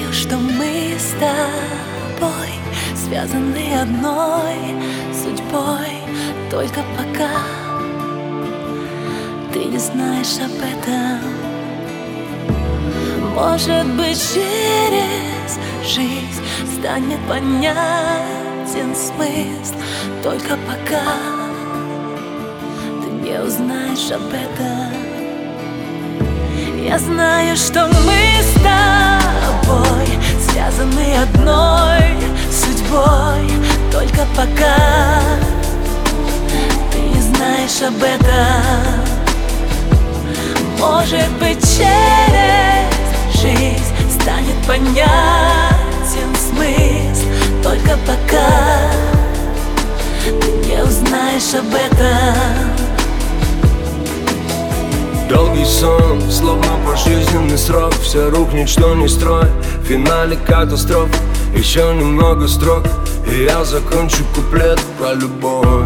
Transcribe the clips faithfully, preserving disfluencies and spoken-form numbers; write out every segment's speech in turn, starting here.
знаю, что мы с тобой связаны одной судьбой. Только пока ты не знаешь об этом, может быть, через жизнь станет понятен смысл. Только пока ты не узнаешь об этом. Я знаю, что мы с тобой связаны одной судьбой. Только пока ты не знаешь об этом, может быть, через жизнь станет понятен смысл. Только пока ты не узнаешь об этом. Долгий сон, словно пожизненный срок. Все рухнет, что не строй. В финале катастроф, еще немного строк, и я закончу куплет про любовь.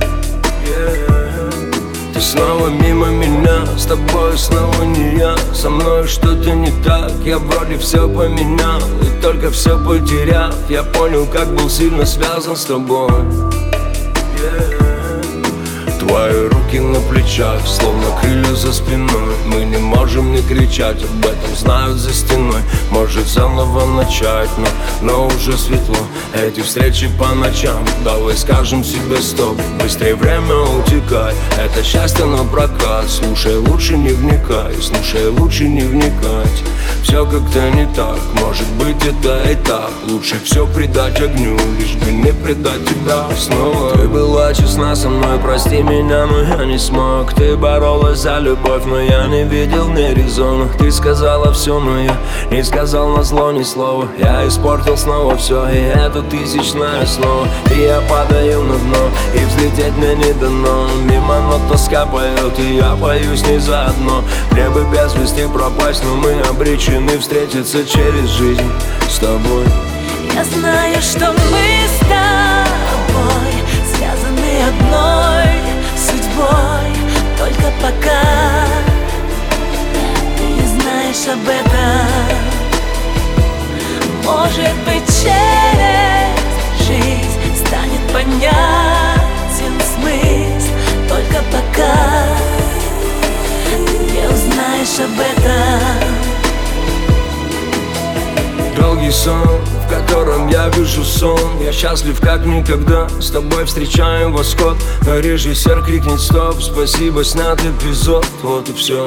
yeah. Ты снова мимо меня, с тобой снова не я. Со мной что-то не так, я вроде все поменял, и только все потеряв, я понял, как был сильно связан с тобой. yeah. Твои руки на плечах, словно крылья за спиной. Мы не можем не кричать, об этом знают за стеной. Может заново начать, но, но уже светло. Эти встречи по ночам, давай скажем себе стоп. Быстрее время утекает, это счастье на прокат. Слушай, лучше не вникай, слушай, лучше не вникать. Все как-то не так, может быть это и так. Лучше все предать огню, лишь бы не предать тебя снова. Ты была честна со мной, прости меня, но я не смог. Ты боролась за любовь, но я не видел ни резона. Ты сказала все, но я не сказал назло ни слова. Я испортил снова все, и это тысячное снова. И я падаю на дно, и взлететь мне не дано. Мимо нот тоска поет, и я боюсь не заодно. Мне бы без вести пропасть, но мы обречены встретиться через жизнь с тобой. Я знаю, что мы с тобой связаны одной судьбой. Только пока ты не знаешь об этом, может быть, через жизнь станет понятен смысл. Только пока ты не узнаешь об этом. Долгий сон, в котором я вижу сон. Я счастлив как никогда, с тобой встречаем восход. Но режиссер крикнет стоп, спасибо, снят эпизод. Вот и все.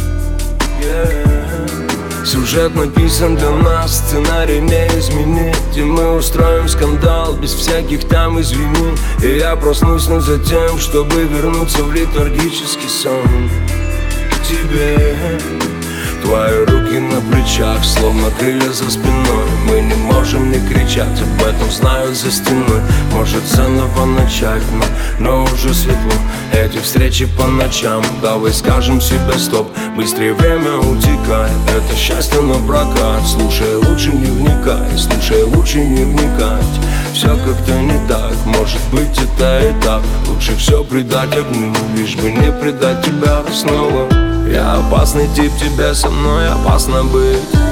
yeah. Сюжет написан для нас, сценарий не изменить. И мы устроим скандал без всяких там извини. И я проснусь но за тем, чтобы вернуться в летаргический сон к тебе. Твои руки на плечах, словно крылья за спиной. Мы не можем не кричать, об этом знают за стеной. Может заново начать, но, но уже светло. Эти встречи по ночам, давай скажем себе стоп. Быстрее время утекает, это счастье на прокат. Слушай, лучше не вникай, слушай, лучше не вникать. Все как-то не так, может быть это и так. Лучше все предать огню, лишь бы не предать тебя снова. Я опасный тип, тебе со мной опасно быть.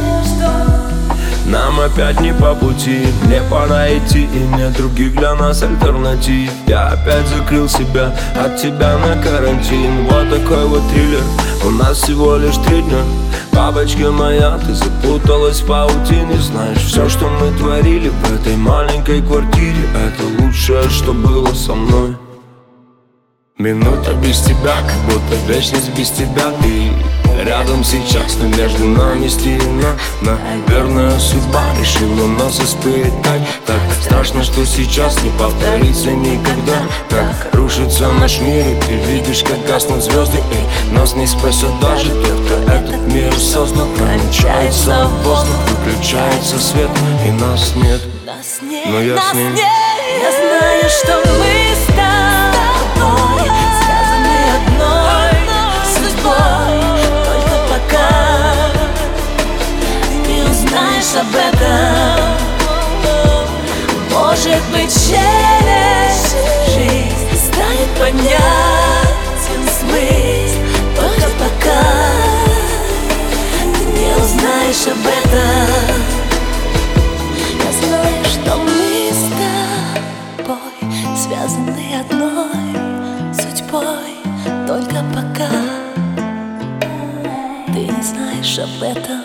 Нам опять не по пути, мне пора идти, и нет других для нас альтернатив. Я опять закрыл себя от тебя на карантин. Вот такой вот триллер, у нас всего лишь три дня. Бабочка моя, ты запуталась в паутине. Знаешь, все, что мы творили в этой маленькой квартире, это лучшее, что было со мной. Минута без тебя, как будто вечность без тебя. Ты рядом сейчас, но между нами стена. Наверное, судьба решила нас испытать. Так страшно, что сейчас не повторится никогда. Как рушится наш мир, и ты видишь, как гаснут звезды. И нас не спасет даже тот, кто этот мир создал. Кончается воздух, выключается свет, и нас нет. Но я с ним. Я знаю, что мы с тобой связаны одной судьбой. Только пока ты не узнаешь об этом, может быть, через жизнь станет понятен смысл. Только пока ты не узнаешь об этом. узнаешь об этом.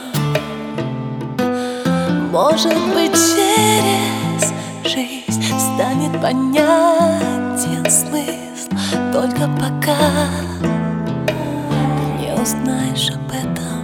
Может быть, через жизнь станет понятен смысл, только пока не узнаешь об этом.